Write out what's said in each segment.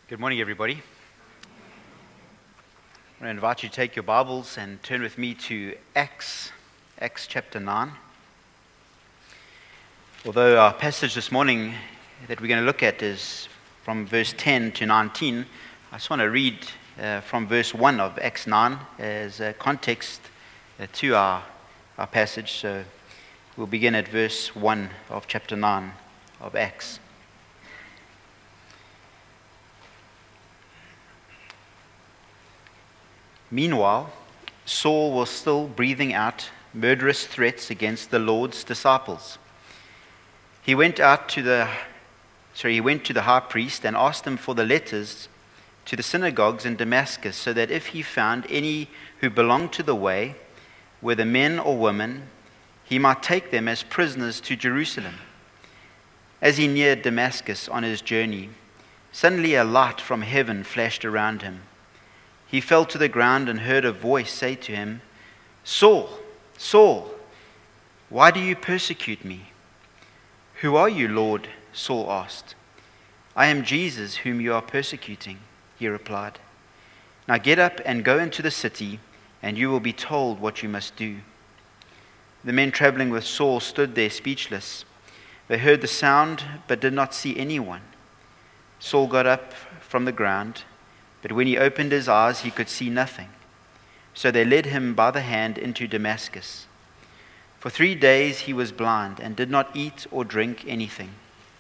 Good morning, everybody. I want to invite you to take your Bibles and turn with me to Acts chapter 9. Although our passage this morning that we're going to look at is from verse 10 to 19, I just want to read from verse 1 of Acts 9 as a context to our passage. So we'll begin at verse 1 of chapter 9 of Acts. Meanwhile, Saul was still breathing out murderous threats against the Lord's disciples. He went to the high priest and asked him for the letters to the synagogues in Damascus, so that if he found any who belonged to the way, whether men or women, he might take them as prisoners to Jerusalem. As he neared Damascus on his journey, suddenly a light from heaven flashed around him. He fell to the ground and heard a voice say to him, "Saul, Saul, why do you persecute me?" "Who are you, Lord?" Saul asked. "I am Jesus whom you are persecuting," he replied. "Now get up and go into the city, and you will be told what you must do." The men traveling with Saul stood there speechless. They heard the sound but did not see anyone. Saul got up from the ground, but when he opened his eyes, he could see nothing. So they led him by the hand into Damascus. For 3 days he was blind and did not eat or drink anything.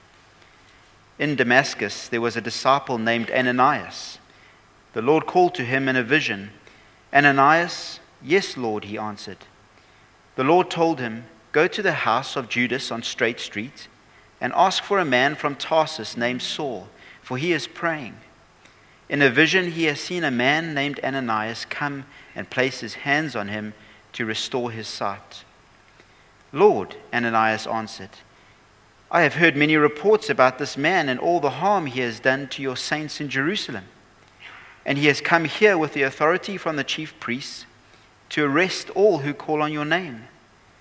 In Damascus there was a disciple named Ananias. The Lord called to him in a vision. "Ananias?" "Yes, Lord," he answered. The Lord told him, "Go to the house of Judas on Straight Street and ask for a man from Tarsus named Saul, for he is praying. In a vision he has seen a man named Ananias come and place his hands on him to restore his sight." "Lord," Ananias answered, "I have heard many reports about this man and all the harm he has done to your saints in Jerusalem. And he has come here with the authority from the chief priests to arrest all who call on your name."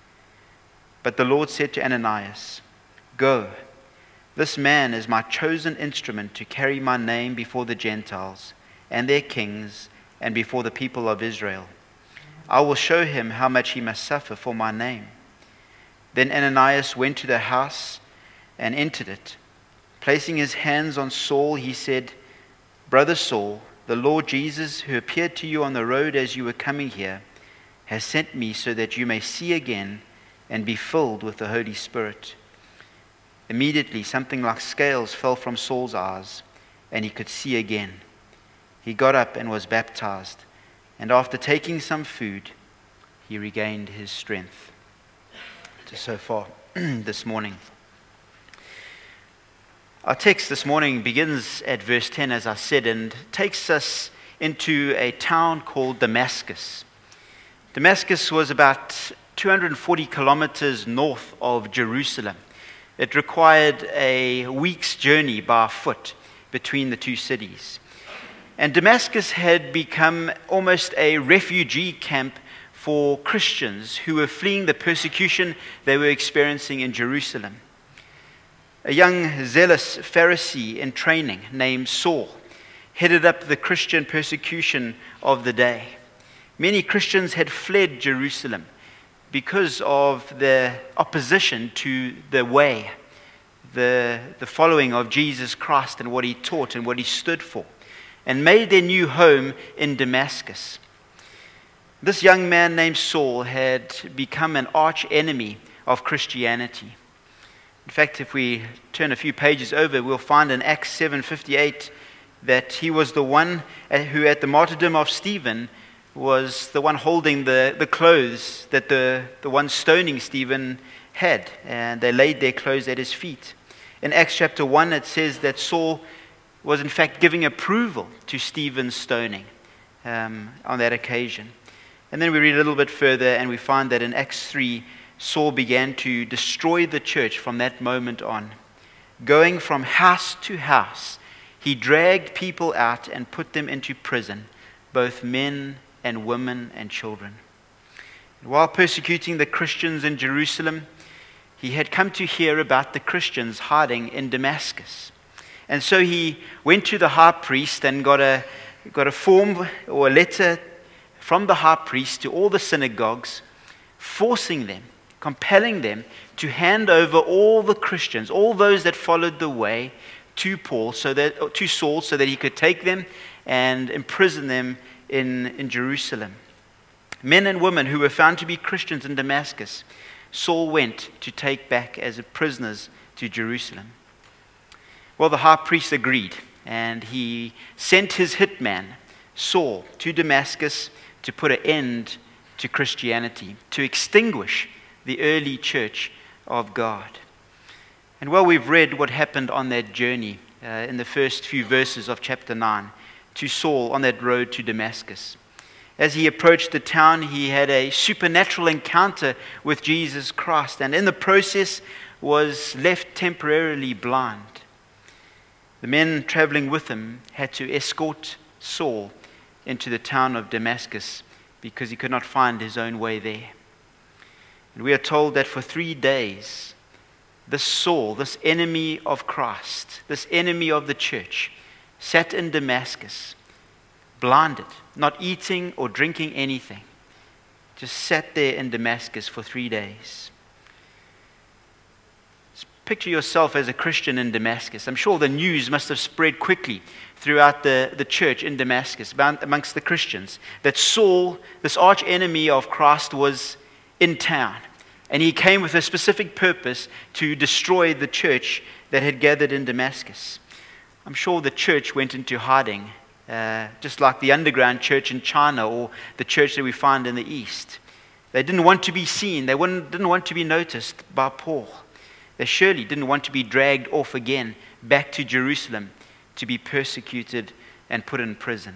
But the Lord said to Ananias, "Go. This man is my chosen instrument to carry my name before the Gentiles and their kings and before the people of Israel. I will show him how much he must suffer for my name." Then Ananias went to the house and entered it. Placing his hands on Saul, he said, "Brother Saul, the Lord Jesus, who appeared to you on the road as you were coming here, has sent me so that you may see again and be filled with the Holy Spirit." Immediately, something like scales fell from Saul's eyes, and he could see again. He got up and was baptized, and after taking some food, he regained his strength. So far this morning. Our text this morning begins at verse 10, as I said, and takes us into a town called Damascus. Damascus was about 240 kilometers north of Jerusalem. It required a week's journey by foot between the two cities. And Damascus had become almost a refugee camp for Christians who were fleeing the persecution they were experiencing in Jerusalem. A young zealous Pharisee in training named Saul headed up the Christian persecution of the day. Many Christians had fled Jerusalem because of the opposition to the way, the following of Jesus Christ and what he taught and what he stood for, and made their new home in Damascus. This young man named Saul had become an arch enemy of Christianity. In fact, if we turn a few pages over, we'll find in Acts 7:58 that he was the one who at the martyrdom of Stephen was the one holding the clothes that the one stoning Stephen had, and they laid their clothes at his feet. In Acts chapter 1, it says that Saul was in fact giving approval to Stephen's stoning on that occasion. And then we read a little bit further and we find that in Acts 3, Saul began to destroy the church from that moment on. Going from house to house, he dragged people out and put them into prison, both men and women and children. While persecuting the Christians in Jerusalem, he had come to hear about the Christians hiding in Damascus. And so he went to the high priest and got a form or a letter from the high priest to all the synagogues, forcing them, compelling them to hand over all the Christians, all those that followed the way, to Saul, so that he could take them and imprison them in Jerusalem. Men and women who were found to be Christians in Damascus, Saul went to take back as prisoners to Jerusalem. Well, the high priest agreed, and he sent his hitman, Saul, to Damascus to put an end to Christianity, to extinguish the early church of God. And well, we've read what happened on that journey in the first few verses of chapter 9 to Saul on that road to Damascus. As he approached the town, he had a supernatural encounter with Jesus Christ, and in the process was left temporarily blind. The men traveling with him had to escort Saul into the town of Damascus because he could not find his own way there. And we are told that for 3 days, this Saul, this enemy of Christ, this enemy of the church, sat in Damascus, blinded, not eating or drinking anything, just sat there in Damascus for 3 days. Picture yourself as a Christian in Damascus. I'm sure the news must have spread quickly throughout the church in Damascus, amongst the Christians, that Saul, this arch enemy of Christ, was in town. And he came with a specific purpose to destroy the church that had gathered in Damascus. I'm sure the church went into hiding, just like the underground church in China or the church that we find in the East. They didn't want to be seen. They didn't want to be noticed by Paul. They surely didn't want to be dragged off again back to Jerusalem to be persecuted and put in prison.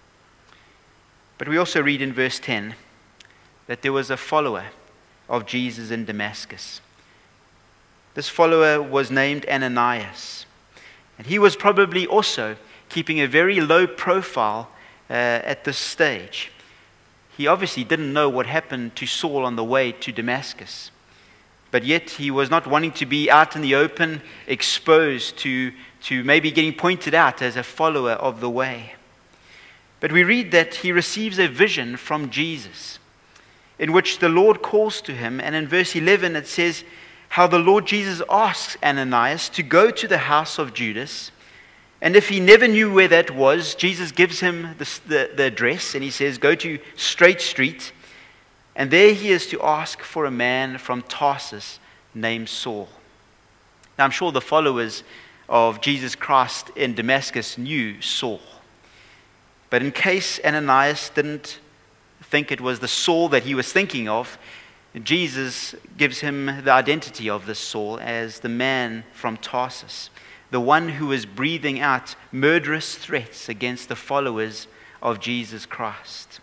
But we also read in verse 10 that there was a follower of Jesus in Damascus. This follower was named Ananias. And he was probably also keeping a very low profile at this stage. He obviously didn't know what happened to Saul on the way to Damascus. But yet he was not wanting to be out in the open, exposed to maybe getting pointed out as a follower of the way. But we read that he receives a vision from Jesus, in which the Lord calls to him. And in verse 11 it says how the Lord Jesus asks Ananias to go to the house of Judas. And if he never knew where that was, Jesus gives him the address, and he says, go to Straight Street. And there he is to ask for a man from Tarsus named Saul. Now I'm sure the followers of Jesus Christ in Damascus knew Saul. But in case Ananias didn't think it was the Saul that he was thinking of, Jesus gives him the identity of this Saul as the man from Tarsus, the one who is breathing out murderous threats against the followers of Jesus Christ.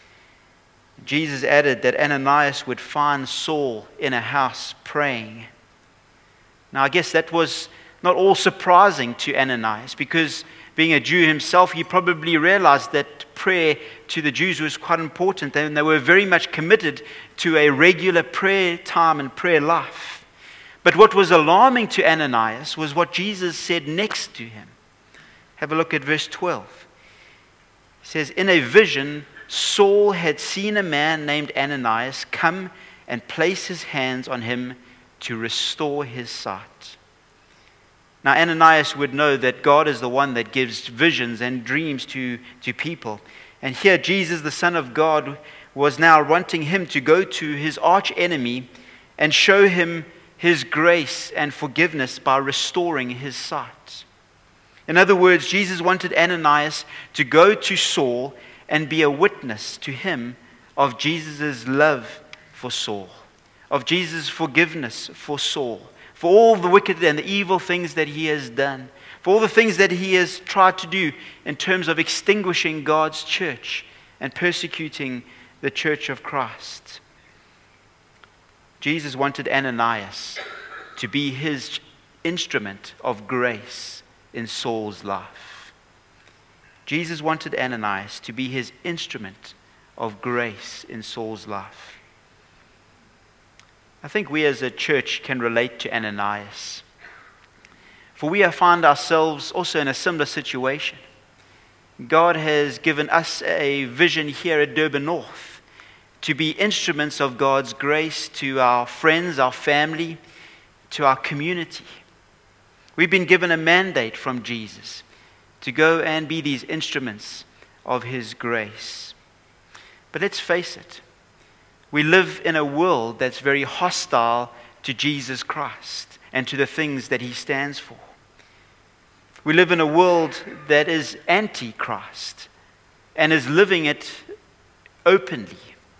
Jesus added that Ananias would find Saul in a house praying. Now, I guess that was not all surprising to Ananias, because being a Jew himself, he probably realized that prayer to the Jews was quite important, and they were very much committed to a regular prayer time and prayer life. But what was alarming to Ananias was what Jesus said next to him. Have a look at verse 12. It says, in a vision, Saul had seen a man named Ananias come and place his hands on him to restore his sight. Now, Ananias would know that God is the one that gives visions and dreams to people. And here, Jesus, the Son of God, was now wanting him to go to his arch enemy and show him his grace and forgiveness by restoring his sight. In other words, Jesus wanted Ananias to go to Saul and be a witness to him of Jesus' love for Saul, of Jesus' forgiveness for Saul, for all the wicked and the evil things that he has done, for all the things that he has tried to do in terms of extinguishing God's church and persecuting the church of Christ. Jesus wanted Ananias to be his instrument of grace in Saul's life. Jesus wanted Ananias to be his instrument of grace in Saul's life. I think we as a church can relate to Ananias. For we have found ourselves also in a similar situation. God has given us a vision here at Durban North to be instruments of God's grace to our friends, our family, to our community. We've been given a mandate from Jesus to go and be these instruments of His grace. But let's face it, we live in a world that's very hostile to Jesus Christ and to the things that He stands for. We live in a world that is anti-Christ and is living it openly.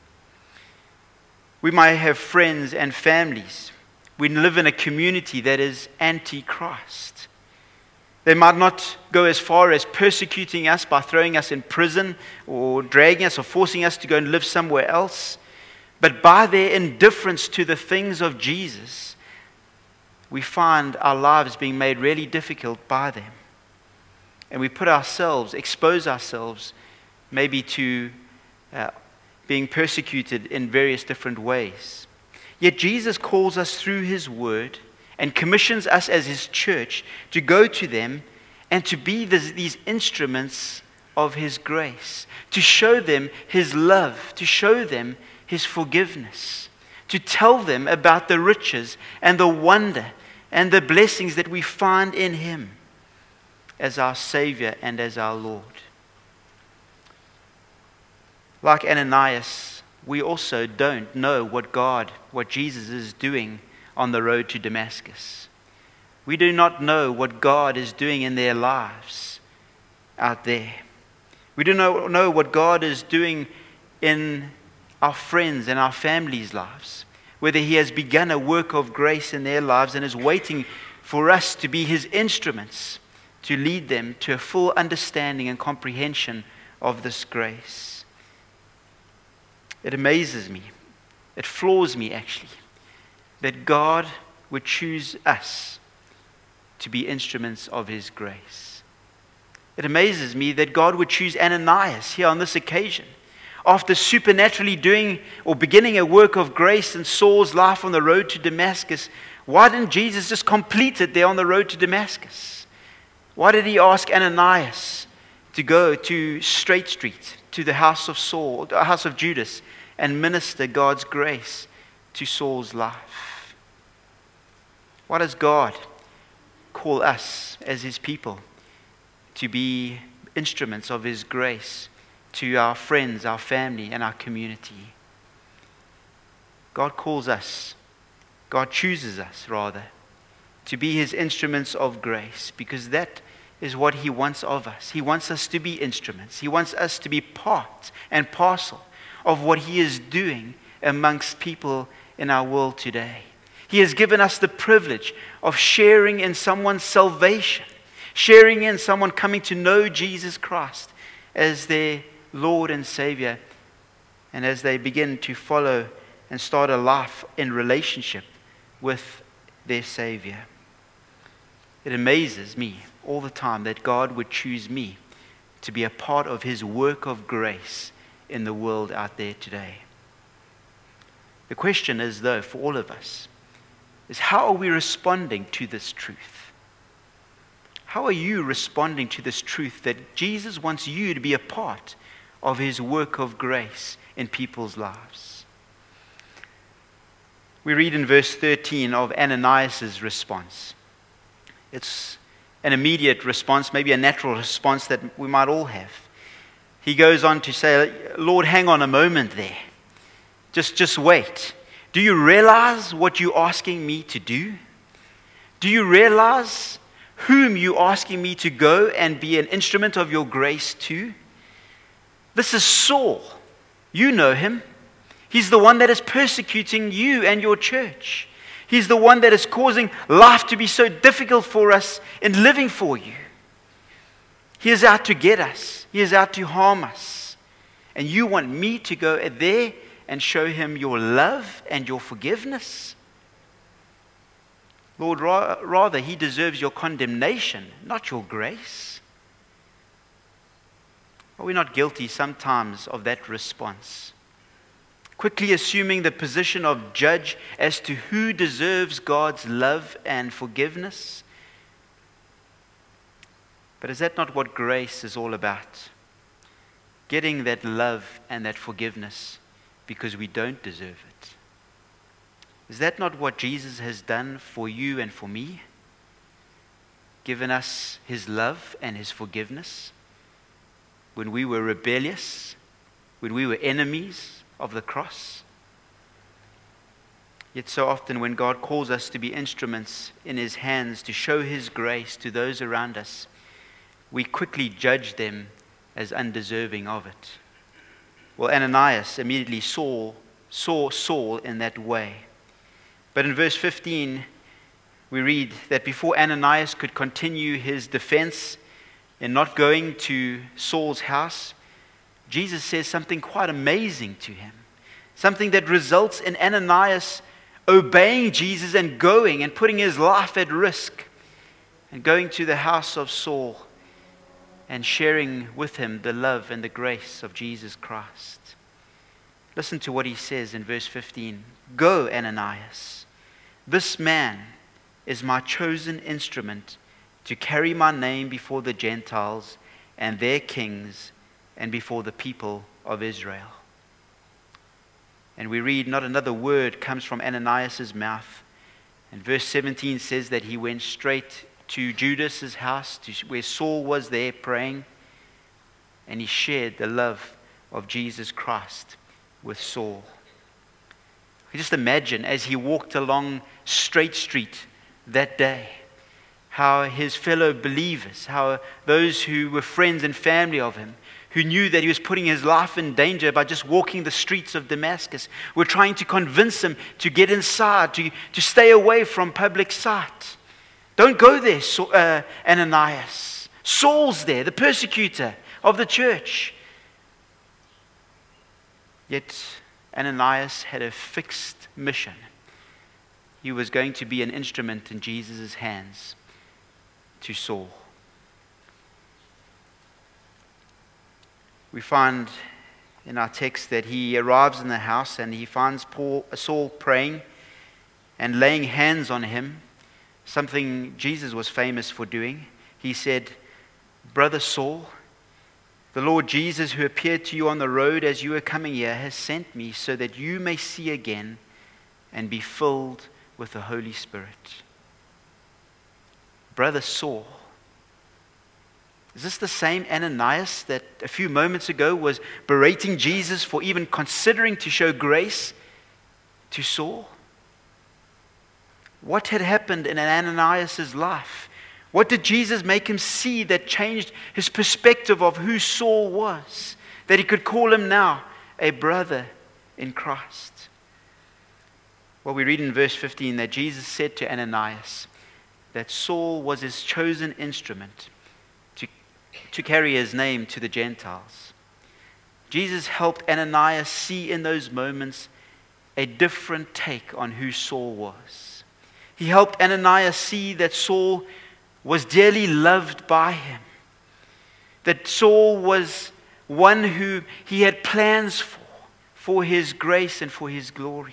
We might have friends and families. We live in a community that is anti-Christ. They might not go as far as persecuting us by throwing us in prison or dragging us or forcing us to go and live somewhere else. But by their indifference to the things of Jesus, we find our lives being made really difficult by them. And we expose ourselves maybe to being persecuted in various different ways. Yet Jesus calls us through His word and commissions us as His church to go to them and to be these instruments of His grace, to show them His love, to show them His forgiveness, to tell them about the riches and the wonder and the blessings that we find in Him as our Savior and as our Lord. Like Ananias, we also don't know what Jesus is doing on the road to Damascus. We do not know what God is doing in their lives out there. We do not know what God is doing in our friends and our families' lives, whether He has begun a work of grace in their lives and is waiting for us to be His instruments to lead them to a full understanding and comprehension of this grace. It amazes me, it floors me actually, that God would choose us to be instruments of His grace. It amazes me that God would choose Ananias here on this occasion. After supernaturally doing or beginning a work of grace in Saul's life on the road to Damascus, why didn't Jesus just complete it there on the road to Damascus? Why did He ask Ananias to go to Straight Street, to the house of Saul, the house of Judas, and minister God's grace to Saul's life? Why does God call us as His people to be instruments of His grace to our friends, our family, and our community? God calls us, God chooses us rather, to be His instruments of grace, because that is what He wants of us. He wants us to be instruments. He wants us to be part and parcel of what He is doing amongst people in our world today. He has given us the privilege of sharing in someone's salvation, sharing in someone coming to know Jesus Christ as their Lord and Savior, and as they begin to follow and start a life in relationship with their Savior. It amazes me all the time that God would choose me to be a part of His work of grace in the world out there today. The question is, though, for all of us, is how are we responding to this truth? How are you responding to this truth that Jesus wants you to be a part of His work of grace in people's lives? We read in verse 13 of Ananias' response. It's an immediate response, maybe a natural response that we might all have. He goes on to say, Lord, hang on a moment there. Just wait. Do you realize what you're asking me to do? Do you realize whom you're asking me to go and be an instrument of your grace to? This is Saul. You know him. He's the one that is persecuting you and your church. He's the one that is causing life to be so difficult for us in living for you. He is out to get us. He is out to harm us. And you want me to go there and show him your love and your forgiveness? Lord, rather, he deserves your condemnation, not your grace. Are we not guilty sometimes of that response? Quickly assuming the position of judge as to who deserves God's love and forgiveness, But is that not what grace is all about? Getting that love and that forgiveness because we don't deserve it. Is that not what Jesus has done for you and for me? Given us his love and his forgiveness when we were rebellious, when we were enemies of the cross. Yet so often when God calls us to be instruments in his hands to show his grace to those around us, we quickly judge them as undeserving of it. Well, Ananias immediately saw Saul in that way. But in verse 15, we read that before Ananias could continue his defense in not going to Saul's house, Jesus says something quite amazing to him. Something that results in Ananias obeying Jesus and going and putting his life at risk and going to the house of Saul and sharing with him the love and the grace of Jesus Christ. Listen to what he says in verse 15. Go, Ananias. This man is my chosen instrument to carry my name before the Gentiles and their kings and before the people of Israel. And we read not another word comes from Ananias' mouth. And verse 17 says that he went straight to Judas's house, where Saul was there praying, and he shared the love of Jesus Christ with Saul. You just imagine as he walked along Straight Street that day, how his fellow believers, how those who were friends and family of him, who knew that he was putting his life in danger by just walking the streets of Damascus, were trying to convince him to get inside, to stay away from public sight. Don't go there, Ananias. Saul's there, the persecutor of the church. Yet Ananias had a fixed mission. He was going to be an instrument in Jesus' hands to Saul. We find in our text that he arrives in the house and he finds Saul praying and laying hands on him, something Jesus was famous for doing. He said, Brother Saul, the Lord Jesus who appeared to you on the road as you were coming here has sent me so that you may see again and be filled with the Holy Spirit. Brother Saul. Is this the same Ananias that a few moments ago was berating Jesus for even considering to show grace to Saul? What had happened in Ananias' life? What did Jesus make him see that changed his perspective of who Saul was? That he could call him now a brother in Christ. Well, we read in verse 15 that Jesus said to Ananias that Saul was his chosen instrument to carry his name to the Gentiles. Jesus helped Ananias see in those moments a different take on who Saul was. He helped Ananias see that Saul was dearly loved by him. That Saul was one who he had plans for his grace and for his glory.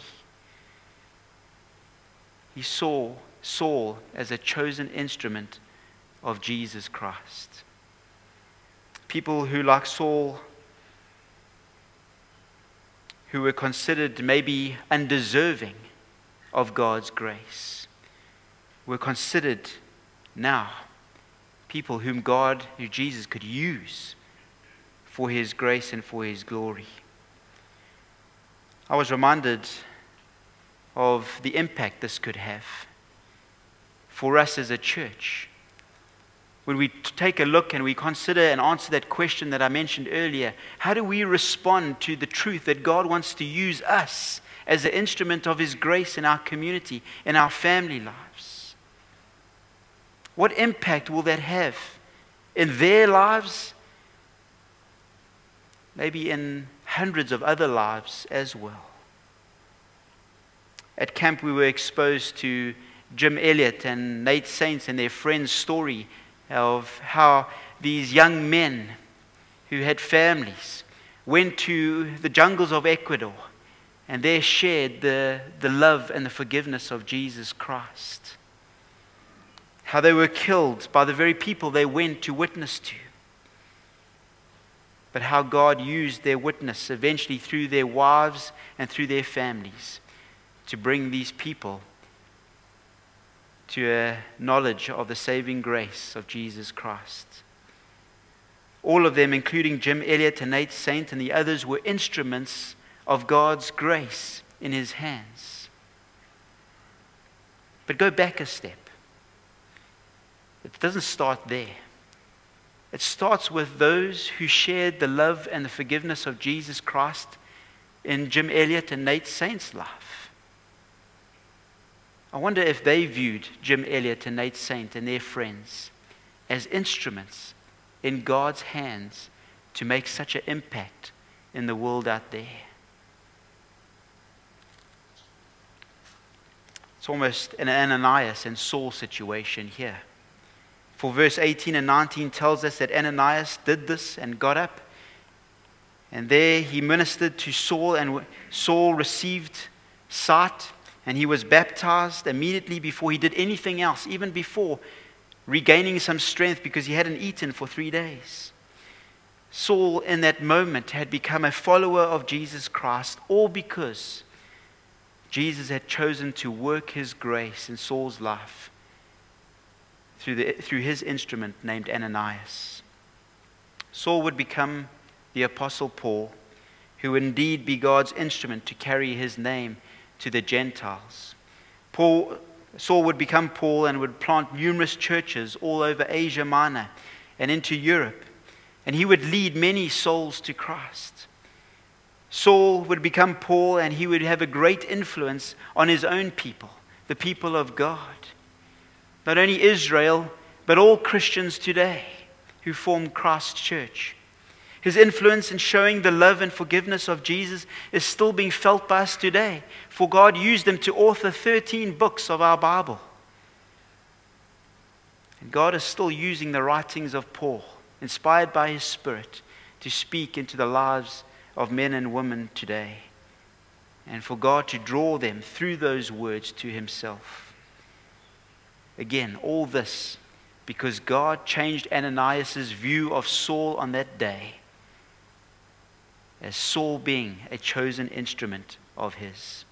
He saw Saul as a chosen instrument of Jesus Christ. People who, like Saul, who were considered maybe undeserving of God's grace, were considered now people whom Jesus could use for his grace and for his glory. I was reminded of the impact this could have for us as a church. When we take a look and we consider and answer that question that I mentioned earlier, how do we respond to the truth that God wants to use us as an instrument of his grace in our community, in our family lives? What impact will that have in their lives? Maybe in hundreds of other lives as well. At camp, we were exposed to Jim Elliott and Nate Saints and their friend's story of how these young men who had families went to the jungles of Ecuador and there shared the love and the forgiveness of Jesus Christ. how they were killed by the very people they went to witness to. But how God used their witness eventually through their wives and through their families to bring these people to a knowledge of the saving grace of Jesus Christ. All of them, including Jim Elliot and Nate Saint and the others, were instruments of God's grace in his hands. But go back a step. It doesn't start there. It starts with those who shared the love and the forgiveness of Jesus Christ in Jim Elliot and Nate Saint's life. I wonder if they viewed Jim Elliot and Nate Saint and their friends as instruments in God's hands to make such an impact in the world out there. It's almost an Ananias and Saul situation here. For verse 18 and 19 tells us that Ananias did this and got up, and there he ministered to Saul, and Saul received sight, and he was baptized immediately before he did anything else, even before regaining some strength because he hadn't eaten for 3 days. Saul in that moment had become a follower of Jesus Christ, all because Jesus had chosen to work his grace in Saul's life through his instrument named Ananias. Saul would become the Apostle Paul, who would indeed be God's instrument to carry his name to the Gentiles. Saul would become Paul and would plant numerous churches all over Asia Minor and into Europe, and he would lead many souls to Christ. Saul would become Paul, and he would have a great influence on his own people, the people of God. Not only Israel, but all Christians today who form Christ's church. His influence in showing the love and forgiveness of Jesus is still being felt by us today, for God used him to author 13 books of our Bible. And God is still using the writings of Paul, inspired by his Spirit, to speak into the lives of men and women today, and for God to draw them through those words to himself. Again, all this because God changed Ananias' view of Saul on that day, as Saul being a chosen instrument of his.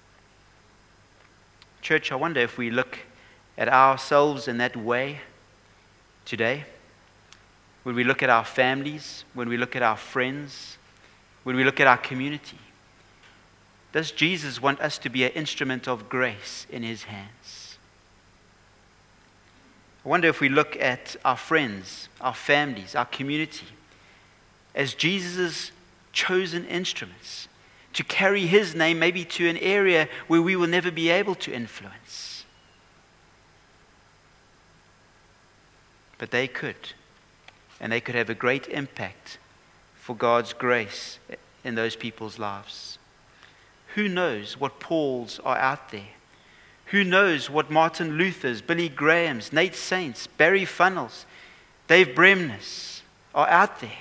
Church, I wonder if we look at ourselves in that way today. When we look at our families, when we look at our friends, when we look at our community, does Jesus want us to be an instrument of grace in his hands? I wonder if we look at our friends, our families, our community as Jesus' chosen instruments to carry his name maybe to an area where we will never be able to influence. But they could, and they could have a great impact for God's grace in those people's lives. Who knows what Pauls are out there? Who knows what Martin Luther's, Billy Graham's, Nate Saint's, Barry Funnell's, Dave Bremner's are out there,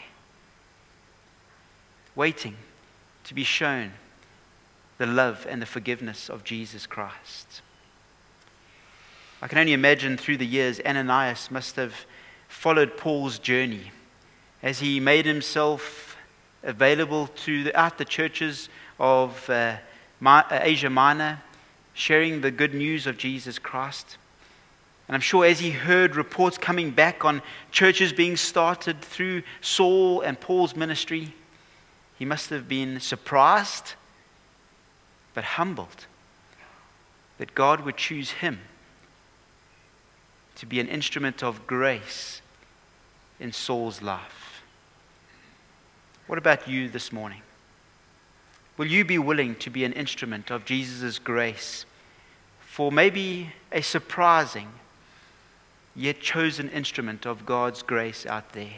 waiting to be shown the love and the forgiveness of Jesus Christ. I can only imagine through the years Ananias must have followed Paul's journey as he made himself available throughout the churches of Asia Minor, sharing the good news of Jesus Christ. And I'm sure as he heard reports coming back on churches being started through Saul and Paul's ministry, he must have been surprised, but humbled that God would choose him to be an instrument of grace in Saul's life. What about you this morning? Will you be willing to be an instrument of Jesus' grace for maybe a surprising yet chosen instrument of God's grace out there?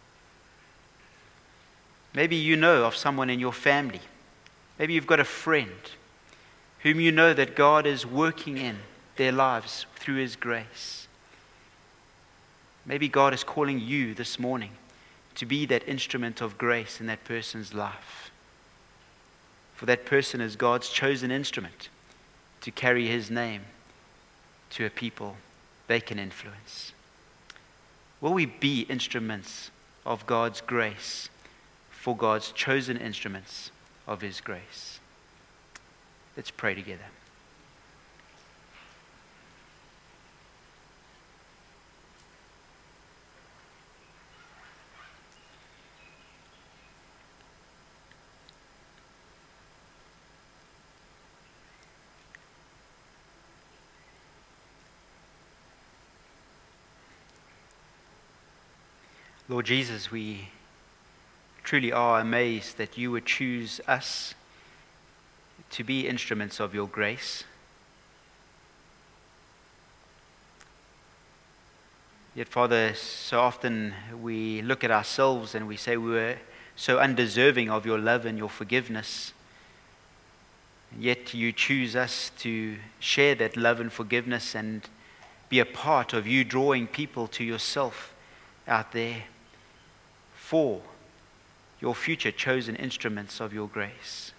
Maybe you know of someone in your family. Maybe you've got a friend whom you know that God is working in their lives through his grace. Maybe God is calling you this morning to be that instrument of grace in that person's life. For that person is God's chosen instrument to carry his name to a people they can influence? Will we be instruments of God's grace for God's chosen instruments of His grace? Let's pray together. Lord Jesus, we truly are amazed that you would choose us to be instruments of your grace. Yet, Father, so often we look at ourselves and we say we were so undeserving of your love and your forgiveness. And yet you choose us to share that love and forgiveness and be a part of you drawing people to yourself out there for your future chosen instruments of your grace.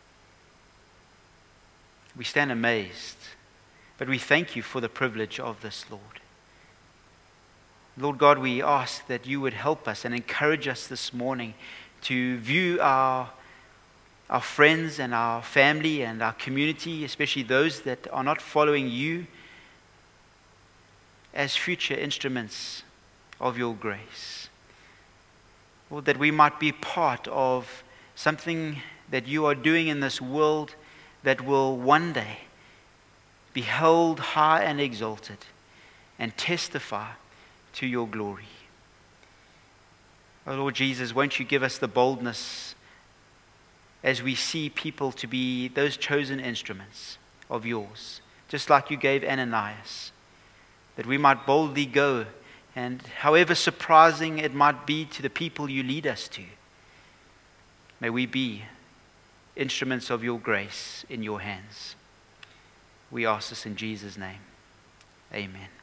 We stand amazed, but we thank you for the privilege of this, Lord. Lord God, we ask that you would help us and encourage us this morning to view our friends and our family and our community, especially those that are not following you, as future instruments of your grace. Lord, that we might be part of something that you are doing in this world that will one day be held high and exalted and testify to your glory. Oh Lord Jesus, won't you give us the boldness as we see people to be those chosen instruments of yours, just like you gave Ananias, that we might boldly go, and however surprising it might be to the people you lead us to, may we be instruments of your grace in your hands. We ask this in Jesus' name. Amen.